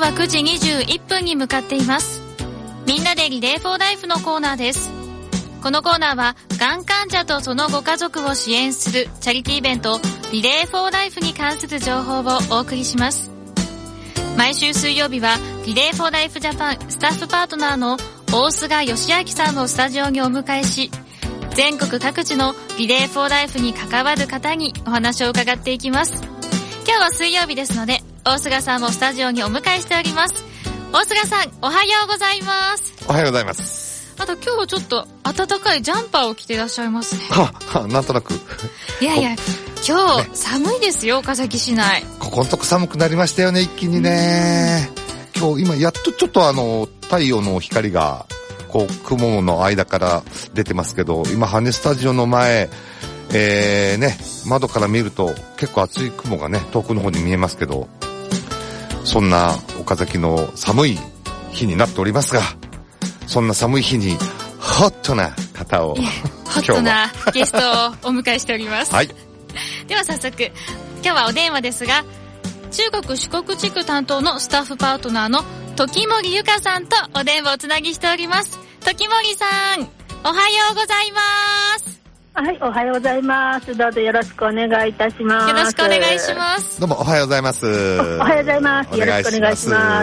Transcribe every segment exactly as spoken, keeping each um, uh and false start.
はくじにじゅういっぷんに向かっています。みんなでリレーフォーライフのコーナーです。このコーナーはがん患者とそのご家族を支援するチャリティーイベントリレーフォーライフに関する情報をお送りします。毎週水曜日はリレーフォーライフジャパンスタッフパートナーの大須賀義明さんをスタジオにお迎えし、全国各地のリレーフォーライフに関わる方にお話を伺っていきます。今日は水曜日ですので、大須賀さんをスタジオにお迎えしております。大須賀さん、おはようございます。 おはようございます。 あと今日はちょっと暖かいジャンパーを着ていらっしゃいますね。 ははなんとなく。 いやいや、今日寒いですよ、岡崎市内。 ここのとこ寒くなりましたよね、一気にね。今日今やっとちょっとあの太陽の光がこう雲の間から出てますけど、今羽根スタジオの前、えーね、窓から見ると結構厚い雲がね遠くの方に見えますけど、そんな岡崎の寒い日になっておりますが、そんな寒い日にホットな方をホットなゲストをお迎えしております。 はい。 では早速、今日はお電話ですが、中国四国地区担当のスタッフパートナーの時森ゆかさんとお電話をつなぎしております。時森さん、おはようございます。 はい、おはようございます。どうぞよろしくお願いいたします。 よろしくお願いします。 どうもおはようございます。 おはようございます。よろしくお願いします。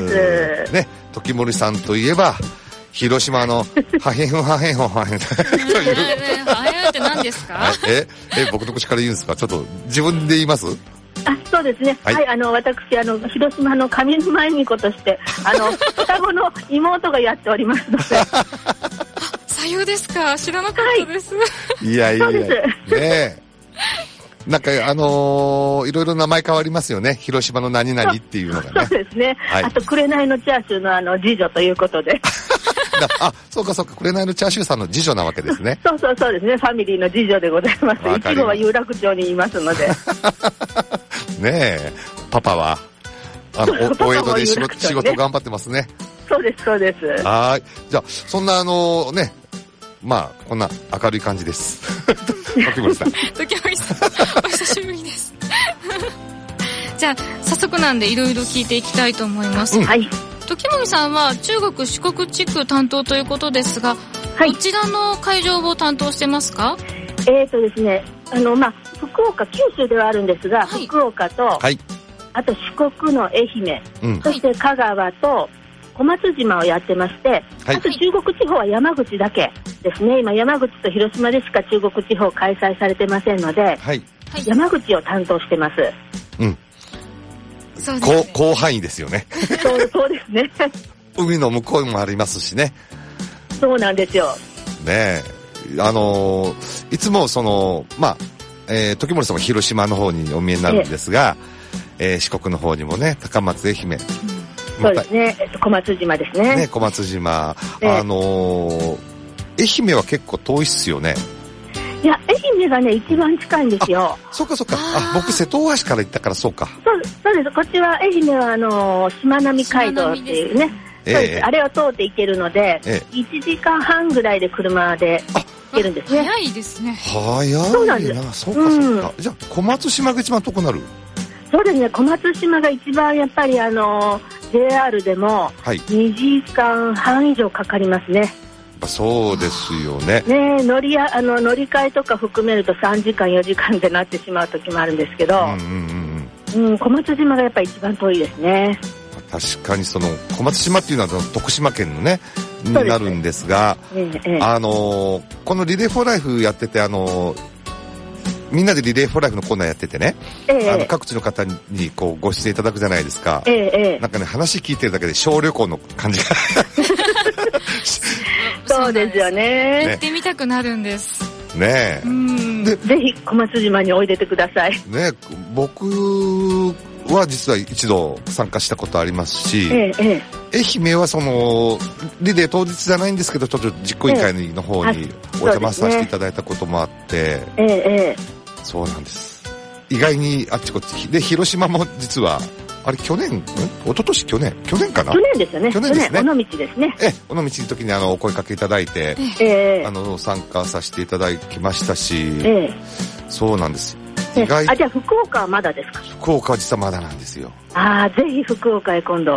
ね、時森さんといえば広島のハヘフハヘフハヘフという。 ハヘフって何ですか？ え、え、僕の口から言うんですか？ちょっと自分で言います？ あ、そうですね。はい、はい、あの私あの広島の上沼恵美子としてあの双子の妹がやっておりますので。 さようですか。知らなかったです。 はい、いやいやいや。 そうです。 ねえ。なんかあのー、いろいろ名前変わりますよね。広島の何々っていうのがね。 そうですね。はい、あと紅のチャーシューのあの次女ということで。 あ、そうかそうか、紅のチャーシューさんの次女なわけですね。 そうそうそうですね。ファミリーの次女でございます。一部は有楽町にいますので。 ねえ、パパはあのおお江戸で仕事、仕事頑張ってますね。 そうですそうです。 はい。じゃあそんなあのね、まあこんな明るい感じです。時森さん。 時森さん、お久しぶりです。じゃあ早速なんでいろいろ聞いていきたいと思います。 はい。 時森さんは中国四国地区担当ということですが、はい、どちらの会場を担当してますか？ えーとですね、あのまあ福岡、九州ではあるんですが、はい、福岡と、はい、あと四国の愛媛、うん、そして香川と小松島をやってまして、はい、あと中国地方は山口だけですね。今山口と広島でしか中国地方開催されてませんので、はい、山口を担当してます。 うん。そうですね、広範囲ですよね。 そう、そうですね。 海の向こうもありますしね。 そうなんですよ。 ねえ、あのー、いつもそのまあ、えー、時森さんは広島の方にお見えになるんですが、えー、四国の方にもね、高松、愛媛、うん、 そうですね、小松島ですね。 ね、小松島、えー、あのー、愛媛は結構遠いっすよね。 いや、愛媛がね、一番近いんですよ。 そうかそうか。あ、僕瀬戸大橋から行ったからそうか。 そう、そうです。こっちは愛媛はあのー、しまなみ海道っていうね。そうです、えー、あれを通って行けるので、えー、いちじかんはんぐらいで車で行けるんですね。 早いですね。 早いな。そうなんです。そうかそうか。うん、じゃあ小松島が一番遠くなる？ そうですね。小松島が一番やっぱりあの ジェイアール でもにじかんはん以上かかりますね。やっぱそうですよね。 ね、乗りあの乗り換えとか含めるとさんじかんよじかんでなってしまう時もあるんですけど、うんうんうんうん、小松島がやっぱり一番遠いですね。 確かにその小松島っていうのは徳島県のねになるんですが、ええ、あのー、このリレーフォーライフやってて、あのー、みんなでリレーフォーライフのコーナーやっててね、え、あの各地の方にこうご出演いただくじゃないですか、え、なんかね、話聞いてるだけで小旅行の感じがそうですよね。 行ってみたくなるんですね。えうんでぜひ小松島においでてくださいね。僕は実は一度参加したことありますし、ええ、愛媛はそのリレー当日じゃないんですけど、ちょっと実行委員会の方にお邪魔させていただいたこともあって、ええ、そうなんです。意外にあっちこっちで、広島も実はあれ去年、ん一昨年去年去年かな去年ですよね。 去年ですね。 尾道ですね。 え、尾道の時にあのお声かけいただいて、ええ、あの参加させていただきましたし、ええ、そうなんです。 意外。あ、じゃあ福岡はまだですか？ 福岡は実はまだなんですよ。 ああ、ぜひ福岡へ今度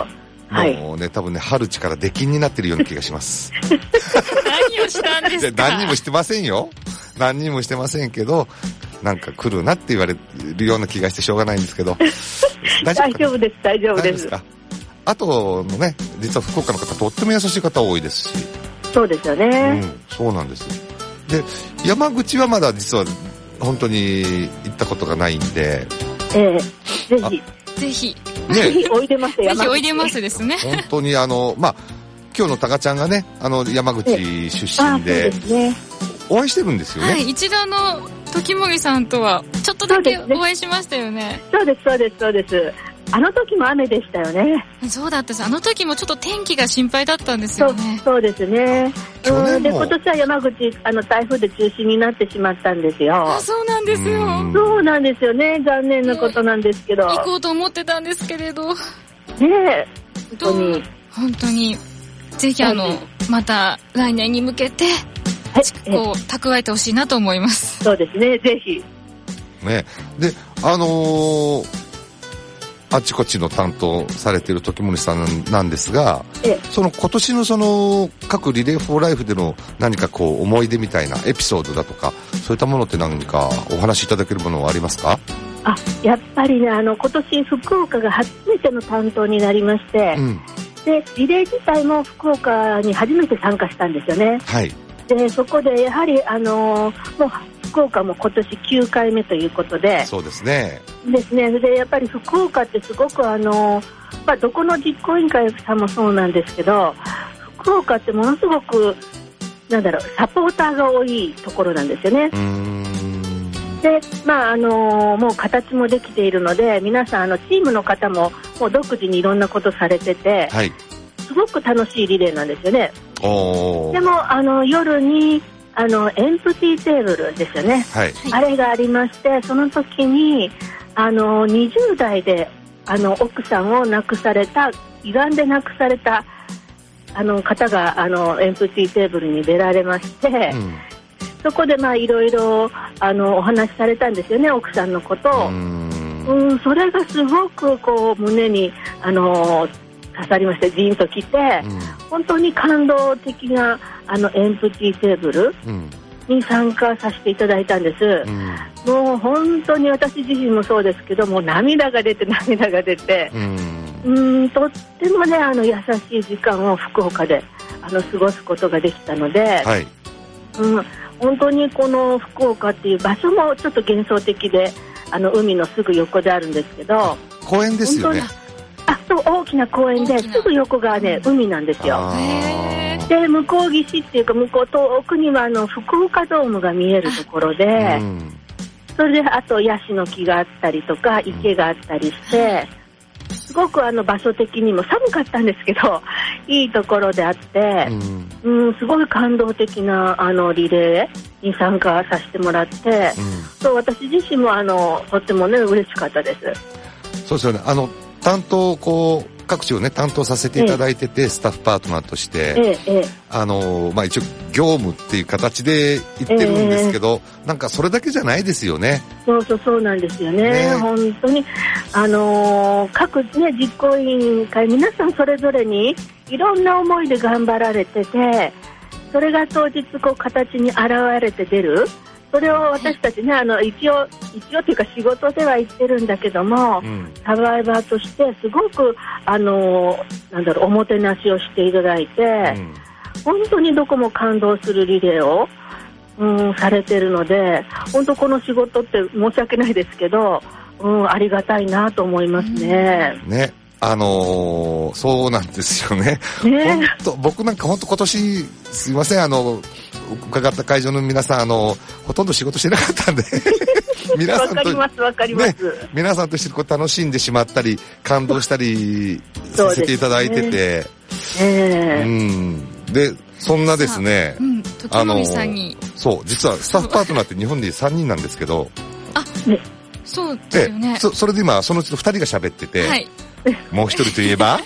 もうね、はい、多分ね、春地から出禁になってるような気がします。 何をしたんですか？ 何にもしてませんよ。何にもしてませんけど、なんか来るなって言われるような気がしてしょうがないんですけど。 大丈夫です、大丈夫です。 かあとのね、実は福岡の方、とっても優しい方多いですし。 そうですよね。 うん、そうなんです。で、山口はまだ実は本当に行ったことがないんで。 ええ、ぜひ。 ぜひ。 ね、ぜひおいでます、 ぜひおいでますですね。 本当にあの、まあ、今日のタカちゃんがね、あの、山口出身で、そうですね、お会いしてるんですよね。 はい、一度あの、時森さんとは、ちょっとだけお会いしましたよね。 そうです、そうです、そうです。あの時も雨でしたよね。 そうだったです。あの時もちょっと天気が心配だったんですよね。 そう、そうですね。うん、で、今年は山口、あの、台風で中止になってしまったんですよ。 あ、そうなんですよ。 そうなんですよね。残念なことなんですけど。 行こうと思ってたんですけれど。ねえ、本当に。 本当に。ぜひあの、また来年に向けて、こう、蓄えてほしいなと思います。 そうですね、ぜひ。 ね。で、あのー、あちこちの担当されている時森さんなんですが、ええ、その今年のその各リレーフォーライフでの何かこう思い出みたいなエピソードだとか、そういったものって何かお話しいただけるものはありますか？ あ、やっぱりね、あの今年福岡が初めての担当になりまして、うん、でリレー自体も福岡に初めて参加したんですよね。 はい。 でそこでやはりあのー、もう福岡も今年きゅうかいめということで、 そうですね。 ですね。でやっぱり福岡ってすごくあの、まあ、どこの実行委員会さんもそうなんですけど、福岡ってものすごくなんだろう、サポーターが多いところなんですよね。うーんで、まああのもう形もできているので、皆さんあのチームの方ももう独自にいろんなことされてて、はい、すごく楽しいリレーなんですよね。おでもあの夜にあのエンプティーテーブルですよね、はい、あれがありまして、その時にあのにじゅう代であの奥さんを亡くされた、胃がんで亡くされたあの方があのエンプティーテーブルに出られまして、うん、そこでまあいろいろあのお話しされたんですよね、奥さんのことを。うん、うん、それがすごくこう胸にあの刺さりまして、ジーンときて、うん、本当に感動的なあのエンプティーテーブルに参加させていただいたんです、うん、もう本当に私自身もそうですけども、涙が出て涙が出て、うん、うーんとってもね、あの優しい時間を福岡であの過ごすことができたので、はい、うん、本当にこの福岡っていう場所もちょっと幻想的で、あの海のすぐ横であるんですけど、 公園ですよね。 あ、そう、大きな公園ですぐ横がね、海なんですよ。で、向こう岸っていうか、向こう遠くにはあの福岡ドームが見えるところで、うん、それであとヤシの木があったりとか池があったりして、すごくあの場所的にも寒かったんですけど、いいところであって、うん、うん、すごい感動的なあのリレーに参加させてもらって、うん、そう、私自身もあのとってもね嬉しかったです。 そうですよね。あの担当こう各地をね担当させていただいてて、ええ、スタッフパートナーとして、ええ、あのまあ一応業務っていう形で言ってるんですけど、え、なんかそれだけじゃないですよね。 そうそうそうなんですよね。ね、本当にあのー、各ね実行委員会皆さんそれぞれにいろんな思いで頑張られてて、それが当日こう形に現れて出る。それを私たちね、あの一応一応というか仕事では言ってるんだけども、うん、サバイバーとしてすごくあのなんだろう、おもてなしをしていただいて、うん、本当にどこも感動するリレーを、うん、されてるので、本当この仕事って申し訳ないですけど、うん、ありがたいなと思いますね。 うん、ね。あのー、そうなんですよね。ね、本当僕なんか本当今年すいません、あの伺った会場の皆さん、あのほとんど仕事してなかったんで皆さんと、 わかりますわかります、 ね、皆さんとしてこう楽しんでしまったり感動したりさせていただいてて、えー、うんでそんなですね、うん、 時森さんにそう、実はスタッフパートナーって日本でさんにんなんですけど、 あ、ね、そうですよね。 そ, それで今そのうちのふたりが喋ってて、はい、もう一人といえば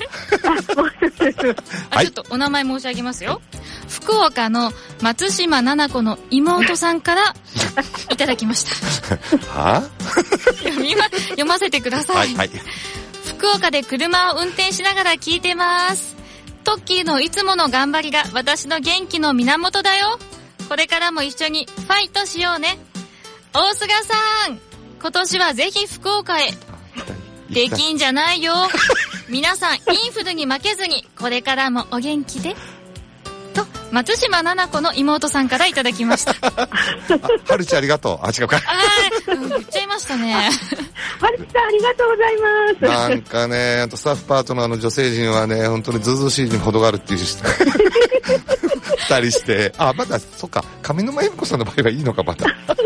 はい、ちょっとお名前申し上げますよ。福岡の松島奈々子の妹さんからいただきました。 は読みま、読ませてください。はい、はい、 福岡で車を運転しながら聞いてます。トッキーのいつもの頑張りが私の元気の源だよ。これからも一緒にファイトしようね。大菅さん、今年はぜひ福岡へ。できんじゃないよ。皆さんインフルに負けずにこれからもお元気でと松島菜々子の妹さんからいただきました。 はるちゃんありがとう。あ、違うか。 あ、うん、言っちゃいましたね。 はるちゃんありがとうございます。 なんかね、スタッフパートナーの女性陣はね、本当にずうずうしいにほどがあるっていう人二人して、あ、まだそっか、上沼恵美子さんの場合はいいのかまた。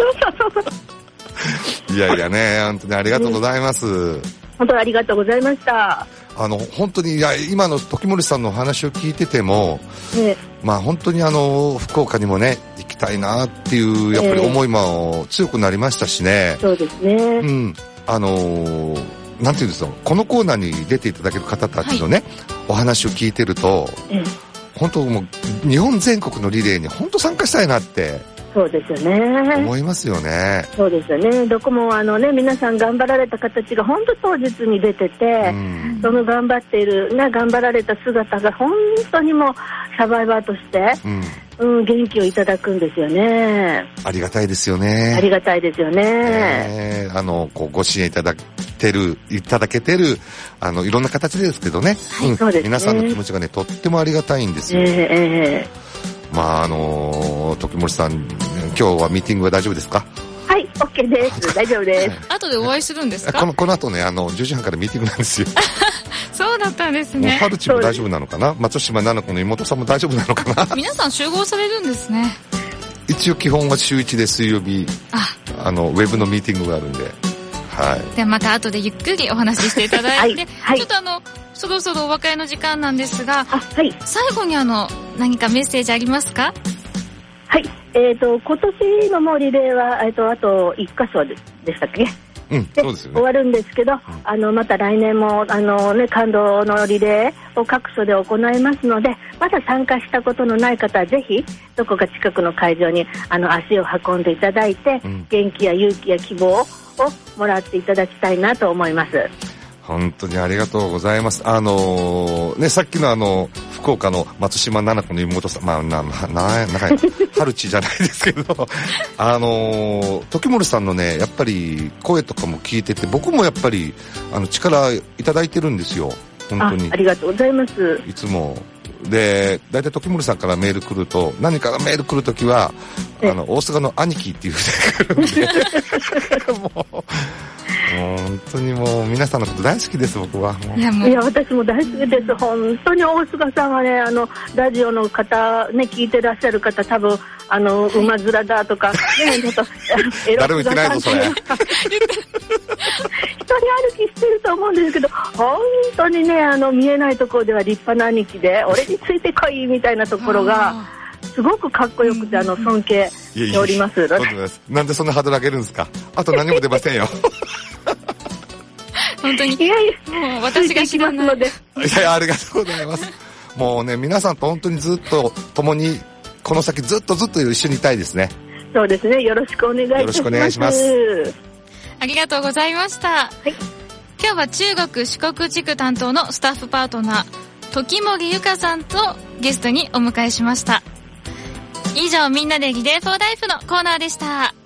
いやいやね、本当にありがとうございます。うん、 本当にありがとうございました。 あの本当にいや今の時森さんのお話を聞いてても、ね、まあ本当にあの福岡にもね行きたいなっていうやっぱり思いも強くなりましたしね。 そうですね。 うん、あのー、なんていうんですか、このコーナーに出ていただける方たちのね、はい、お話を聞いてると、ええ、本当もう日本全国のリレーに本当参加したいなって。 そうですよね。 思いますよね。 そうですよね。どこもあのね、皆さん頑張られた形が本当当日に出てて、うん、その頑張っている、ね、頑張られた姿が本当にもうサバイバーとして、うんうん、元気をいただくんですよね。 ありがたいですよね。 ありがたいですよね。 えー、あのこうご支援いただける、いただけてる、あのいろんな形ですけどね。 はい、うん、そうですね。 皆さんの気持ちがね、とってもありがたいんですよ。 えーえーまああのー、時森さん、今日はミーティングは大丈夫ですか？ はい、OK です。大丈夫です。 後でお会いするんですか？ このこの後ね、あのじゅうじはんからミーティングなんですよ。 そうだったんですね。 はるちも大丈夫なのかな？松島菜々子の妹さんも大丈夫なのかな？ 皆さん集合されるんですね。 一応基本は週いちで水曜日、あ、あのウェブのミーティングがあるんで。はい、 ではまた後でゆっくりお話ししていただいて、はいはい、ちょっとあのそろそろお別れの時間なんですが、はい、最後にあの何かメッセージありますか？ はい、えーと今年のもうリレーは、えーとあといっかしょ で, でしたっけ？ うん、 でそうですよね、 終わるんですけど、うん、あのまた来年もあの、ね、感動のリレーを各所で行いますので、まだ参加したことのない方はぜひどこか近くの会場にあの足を運んでいただいて、うん、元気や勇気や希望をもらっていただきたいなと思います。 本当にありがとうございます。あのー、ね、さっきのあの福岡の松島菜々子の妹さん、まあななななはるちじゃないですけど、あのー、時森さんのねやっぱり声とかも聞いてて、僕もやっぱりあの力いただいてるんですよ。本当にあ, ありがとうございます。 いつもでだいたい時森さんからメール来ると、何かがメール来るときはあの大阪の兄貴っていうふうに来るんでもうもう本当にもう皆さんのこと大好きです。僕はもういやもういや私も大好きです。本当に大菅さんはね、あのラジオの方ね、聞いてらっしゃる方多分あの馬面だとか、ね、ちょっと誰も言ってないぞそれ。一人歩きしてると思うんですけど、本当にね、あの見えないところでは立派な兄貴で、俺についてこいみたいなところがすごくかっこよくて、あの尊敬しております。いやいやいや、 なんでそんなハードル上げるんですか？あと何も出ませんよ。 本当に。 いやいや、 もう私が知らないので。いやいや、ありがとうございます。もうね、皆さんと本当にずっと共にこの先ずっとずっと一緒にいたいですね。 そうですね。よろしくお願いいたします。よろしくお願いします。 ありがとうございました。はい、今日は中国四国地区担当のスタッフパートナー時森ゆかさんとゲストにお迎えしました。以上、みんなでリレーフォーライフのコーナーでした。